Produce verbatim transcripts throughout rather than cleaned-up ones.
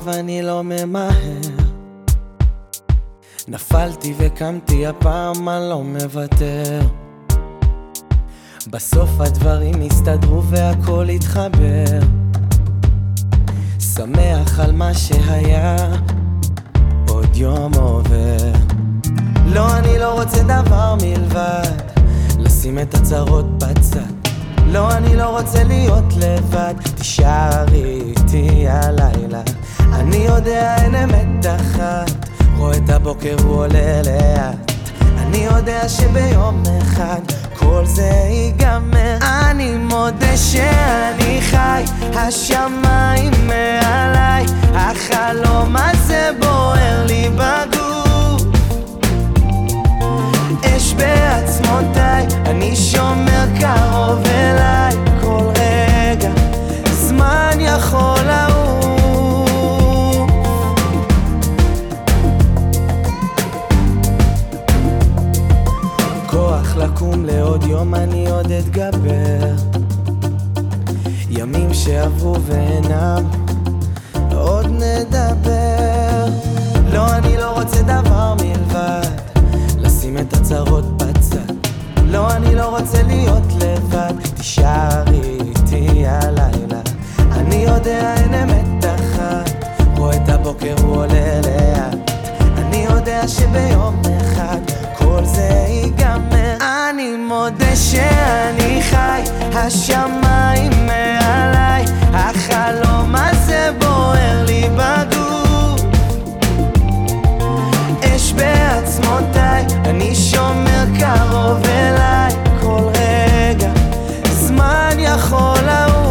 עכשיו אני לא ממהר, נפלתי וקמתי, הפעם אני לא מוותר. בסוף הדברים הסתדרו והכל התחבר, שמח על מה שהיה, עוד יום עובר. לא, אני לא רוצה דבר מלבד לשים את הצרות בצד. לא, אני לא רוצה להיות לבד, תישארי איתי הלילה. אני יודע אין אמת אחת, רואה את הבוקר הוא עולה לאט. אני יודע שביום אחד כל זה ייגמר. אני מודה שאני חי, השמיים מעליי, החלום הזה בוער לי בגוף, אש בעצמותיי, אני שומר קרוב אליי. כל רגע זמן יכול לעוף, כוח לקום לעוד יום, אני עוד אתגבר. ימים שעברו ואינם, עוד נדבר. לא, אני לא רוצה דבר מלבד לשים את הצרות בצד. לא, אני לא רוצה להיות לבד, תישארי איתי הלילה. אני יודע אין אמת אחת, רואה את הבוקר הוא עולה לאט. אני יודע שביום אחד כל זה ייגמר. אני מודה שאני חי, השמיים מעליי, החלום הזה בוער לי בגוף, אש בעצמותיי, אני שומר קרוב אליי. כל רגע זמן יכול לעוף,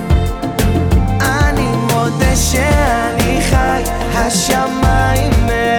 שאני חי, השמיים